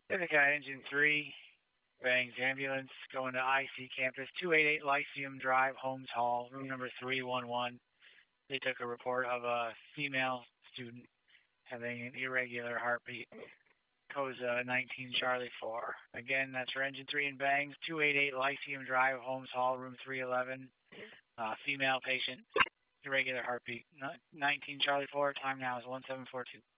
Pacific Engine 3, Bangs ambulance going to IC campus, 288 Lyceum Drive, Holmes Hall, room number 311. They took a report of a female student having an irregular heartbeat. COSA 19 Charlie 4. Again, that's for Engine 3 and Bangs, 288 Lyceum Drive, Holmes Hall, room 311. Female patient, irregular heartbeat. 19 Charlie 4, time now is 1742.